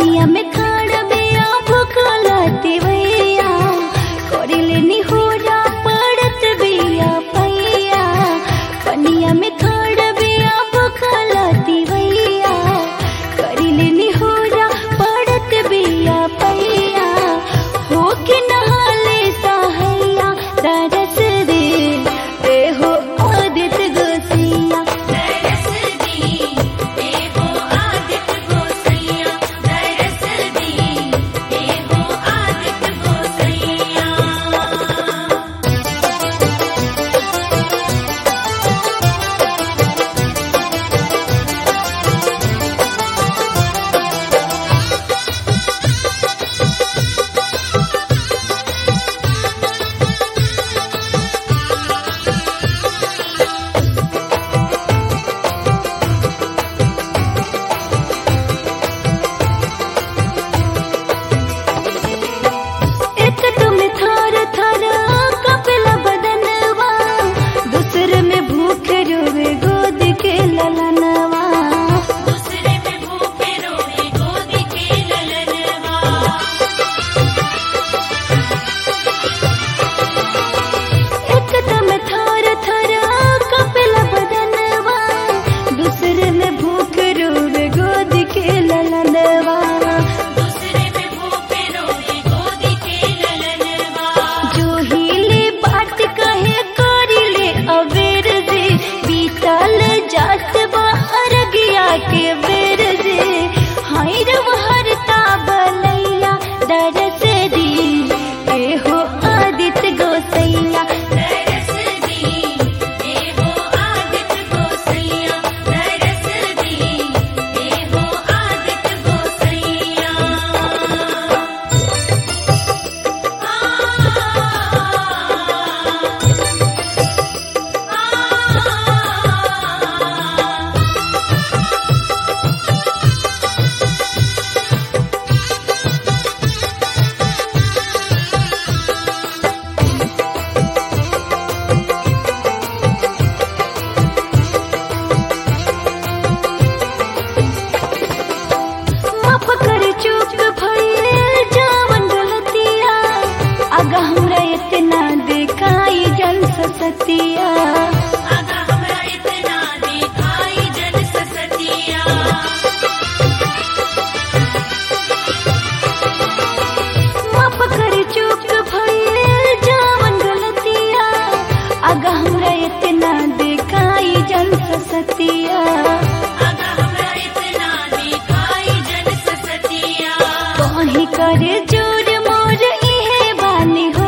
पनिया में खाड़ बिया भूखलती भैया कोरिले निहोरा पड़त बिया पैया पनिया में खाड़ बिया भूखलती भैया कोरिले निहोरा पड़त बिया पैया हो के नहाले सहैया तरस दे ए हो आदित गोसैया तरस दी ए हो आदित गोसैया तरस दी ए हो आदित गोसैया। एक तुम थर थर कपिला बदनवा दूसरे में भूख रोवे गोद के ललनवा दूसरे में भूखे रोए गोद के ललनवा एक तुम थर थर कपिला बदनवा दूसरे में भूख रोवे गोद के ललनवा दूसरे में भूखे रोए गोद के ललनवा। जो हिले बात कहे करिले अबेर से बीतल जात बा अरगिया के बेर से हाय रवहरता बलैया दरस दी ए हो आदित गोसैया तरस दी ए हो आदित गोसैया तरस दी ए हो आदित गोसैया। माफ कर चूक भइल जावन गलतिया आगा हमरा इतना देखाई जन सतिया आगा हमरा इतना दिखाई जन ससतिया माफ कर चूक भइल जावन गलतिया आगा हमरा इतना देखाई जन सतिया आगा हमरा इतना दिखाई जन ससतिया। कहीं करे जोर मोर इहे बानी